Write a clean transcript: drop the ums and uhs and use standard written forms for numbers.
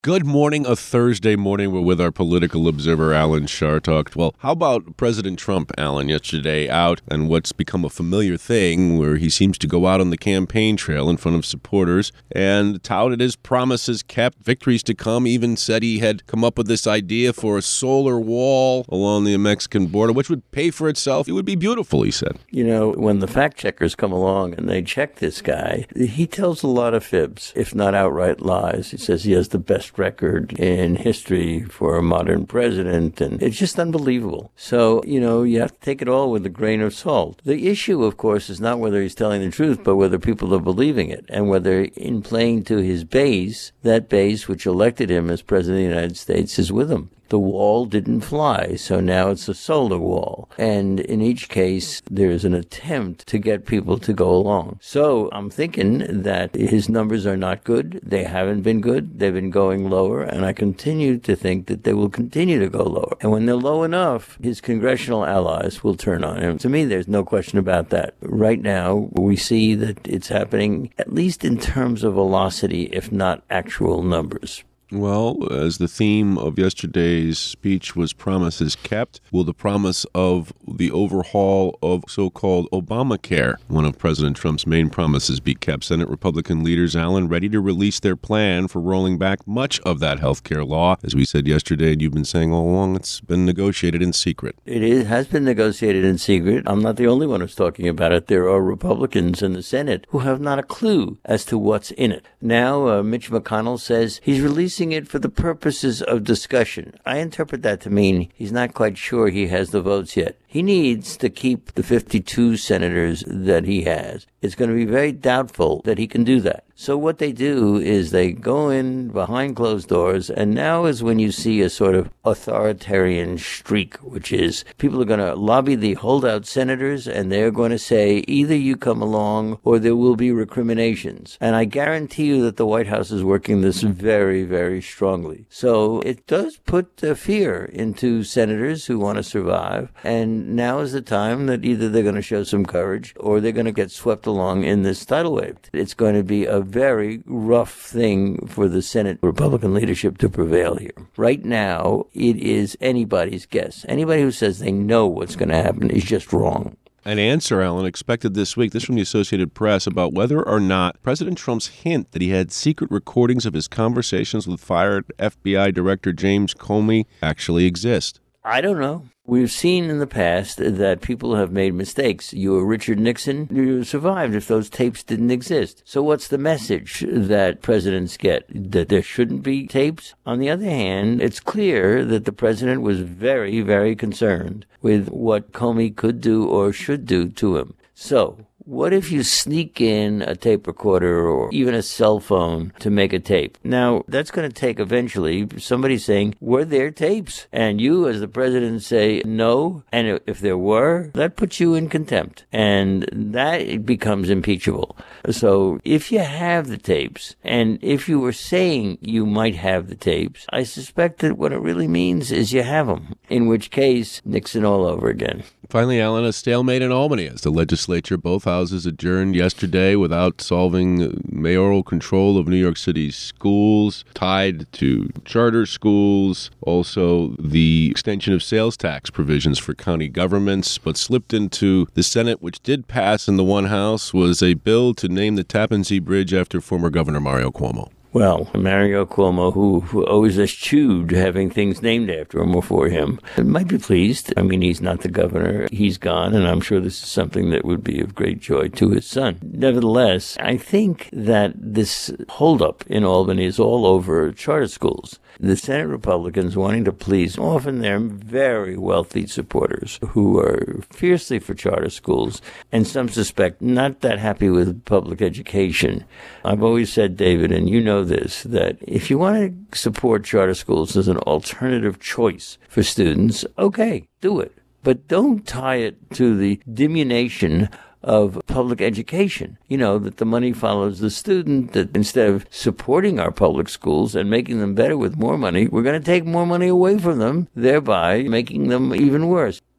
Good morning, a Thursday morning. We're with our political observer, Alan Chartock. Well, how about President Trump, Alan, yesterday out and what's become a familiar thing where he seems to go out on the campaign trail in front of supporters and touted his promises kept, victories to come, even said he had come up with this idea for a solar wall along the Mexican border, which would pay for itself. It would be beautiful, he said. You know, when the fact checkers come along and they check this guy, he tells a lot of fibs, if not outright lies. He says he has the best record in history for a modern president, and it's just unbelievable. So, you have to take it all with a grain of salt. The issue, of course, is not whether he's telling the truth, but whether people are believing it, and whether in playing to his base, that base which elected him as president of the United States is with him. The wall didn't fly, so now it's a solar wall. And in each case, there's an attempt to get people to go along. So I'm thinking that his numbers are not good. They haven't been good. They've been going lower, and I continue to think that they will continue to go lower. And when they're low enough, his congressional allies will turn on him. To me, there's no question about that. Right now, we see that it's happening, at least in terms of velocity, if not actual numbers. Well, as the theme of yesterday's speech was promises kept, will the promise of the overhaul of so-called Obamacare, one of President Trump's main promises, be kept? Senate Republican leaders, Alan, ready to release their plan for rolling back much of that health care law. As we said yesterday, and you've been saying all along, it's been negotiated in secret. It has been negotiated in secret. I'm not the only one who's talking about it. There are Republicans in the Senate who have not a clue as to what's in it. Now, Mitch McConnell says he's releasing it for the purposes of discussion. I interpret that to mean he's not quite sure he has the votes yet. He needs to keep the 52 senators that he has. It's going to be very doubtful that he can do that. So what they do is they go in behind closed doors, and now is when you see a sort of authoritarian streak, which is people are going to lobby the holdout senators, and they're going to say, either you come along or there will be recriminations. And I guarantee you that the White House is working this very, very strongly. So it does put fear into senators who want to survive, and now is the time that either they're going to show some courage or they're going to get swept along in this tidal wave. It's going to be a very rough thing for the Senate Republican leadership to prevail here. Right now, it is anybody's guess. Anybody who says they know what's going to happen is just wrong. An answer, Alan, expected this week, this from the Associated Press, about whether or not President Trump's hint that he had secret recordings of his conversations with fired FBI Director James Comey actually exist. I don't know. We've seen in the past that people have made mistakes. You were Richard Nixon, you survived if those tapes didn't exist. So what's the message that presidents get? That there shouldn't be tapes? On the other hand, it's clear that the president was very, very concerned with what Comey could do or should do to him. So what if you sneak in a tape recorder or even a cell phone to make a tape? Now, that's going to take eventually somebody saying, were there tapes? And you, as the president, say no. And if there were, that puts you in contempt. And that becomes impeachable. So if you have the tapes, and if you were saying you might have the tapes, I suspect that what it really means is you have them. In which case, Nixon all over again. Finally, Alan, a stalemate in Albany as the legislature, both houses adjourned yesterday without solving mayoral control of New York City's schools, tied to charter schools, also the extension of sales tax provisions for county governments, but slipped into the Senate, which did pass in the one house, was a bill to name the Tappan Zee Bridge after former Governor Mario Cuomo. Well, Mario Cuomo, who always eschewed having things named after him or for him, might be pleased. I mean, he's not the governor. He's gone, and I'm sure this is something that would be of great joy to his son. Nevertheless, I think that this holdup in Albany is all over charter schools. The Senate Republicans wanting to please often their very wealthy supporters who are fiercely for charter schools, and some suspect not that happy with public education. I've always said, David, and you know this, that if you want to support charter schools as an alternative choice for students, okay, do it. But don't tie it to the diminution of public education. You know, that the money follows the student, that instead of supporting our public schools and making them better with more money, we're going to take more money away from them, thereby making them even worse.